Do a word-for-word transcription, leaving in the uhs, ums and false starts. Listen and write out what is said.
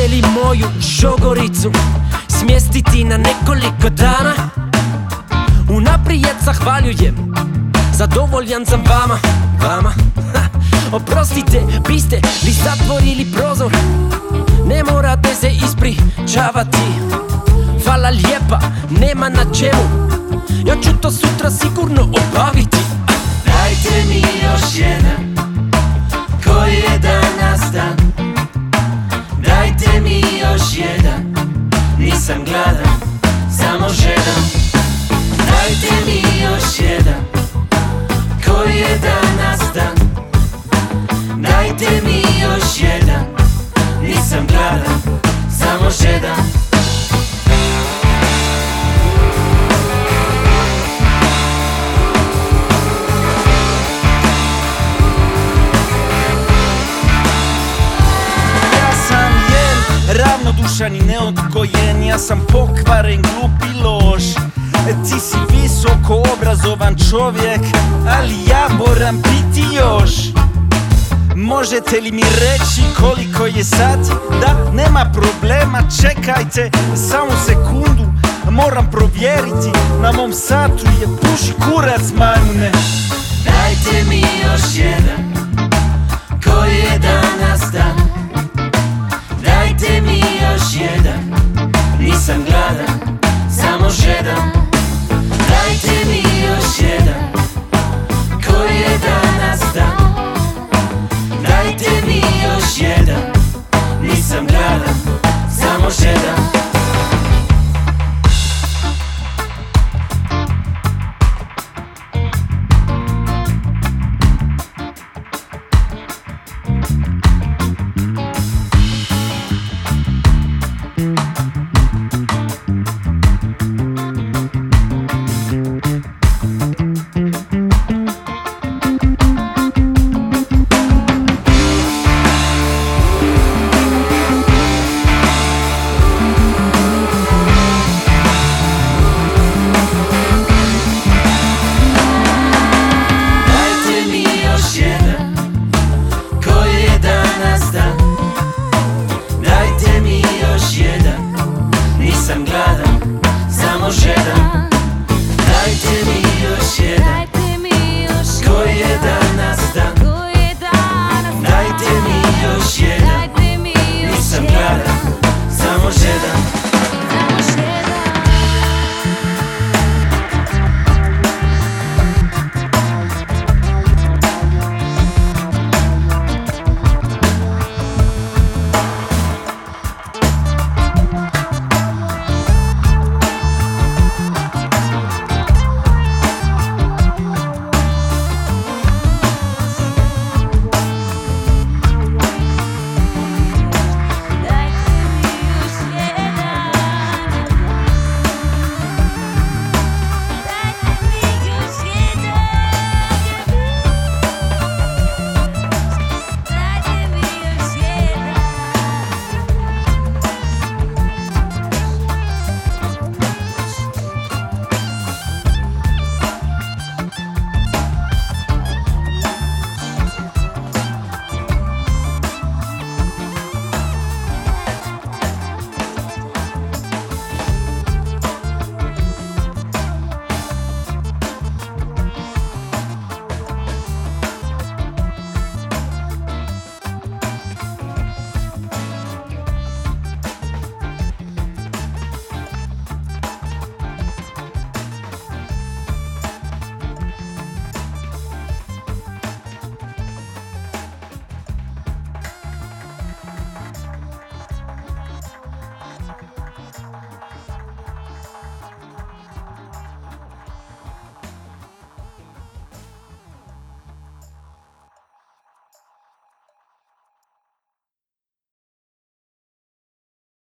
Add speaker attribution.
Speaker 1: uspjeli moju žogoricu smjestiti na nekoliko dana. Unaprijed zahvaljujem, zadovoljan sam vama, vama. Oprostite, biste li zatvorili prozor, ne morate se ispričavati. Hvala lijepa, nema na čemu, ja ću to sutra sigurno obaviti.
Speaker 2: Dajte mi još jedan, koji je danas dan. Dajte mi još jedan, nisam gladan, samo žedan. Dajte mi još jedan, koji je danas dan. Dajte mi još jedan, nisam gladan, samo žedan.
Speaker 3: Ravnodušan i neodgojen, ja sam pokvaren, glup i loš. Ti si visoko obrazovan čovjek, ali ja moram biti još. Možete li mi reći koliko je sati? Da, nema problema, čekajte samo sekundu. Moram provjeriti, na mom satu je puši kurac, majmune.